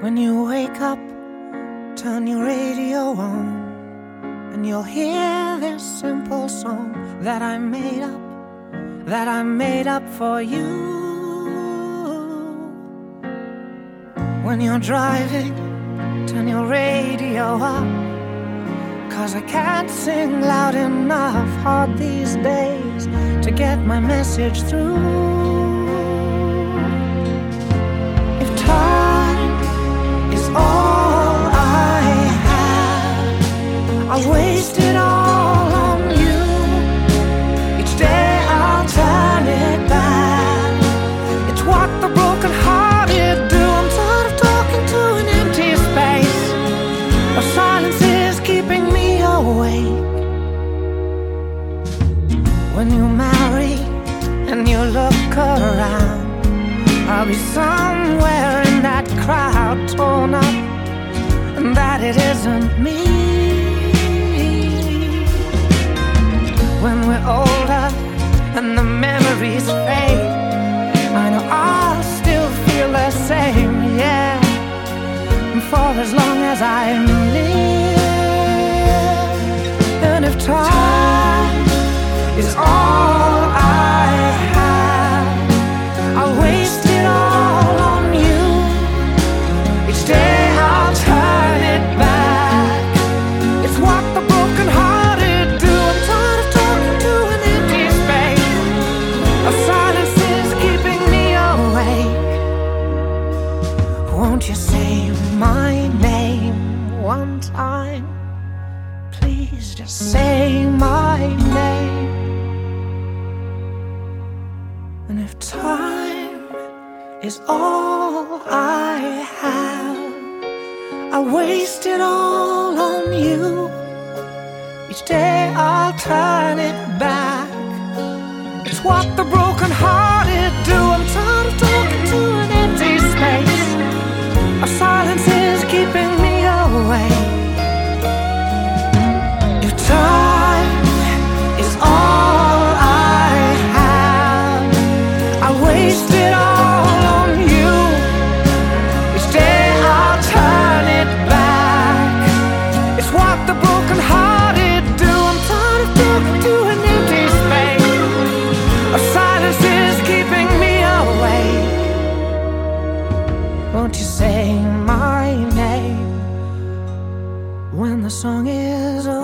When you wake up, turn your radio on, and you'll hear this simple song that I made up for you. When you're driving, turn your radio up, 'cause I can't sing loud enough hard these days to get my message through. If time is all I have, I'll waste it all on you. Each day I'll turn it back. It's what the broken-hearted do. I'm tired of talking to an empty space, of silence is keeping me awake. When you marry and you look around, I'll be somewhere in that crowd, torn up, and that it isn't me. When we're older and the memories fade, I know I'll still feel the same, yeah, for as long as I live. And if time is all I have, I'll waste it all on you. Each day I'll turn it back. It's what the broken-hearted do. I'm tired of talking to an empty space, of silence is keeping me awake. Won't you say my name one time? Please just say my name. And if time is all I have, I waste it all on you. Each day I'll turn it back. It's what the broken-hearted do. I'm tired of talking to an empty space, our silence is keeping me away. If time is all I have, I waste it all on you. Each day I'll turn it back. It's what the broken-hearted do. I'm tired of talking to an empty space, our silence is keeping me away. Won't you say my name when the song is over?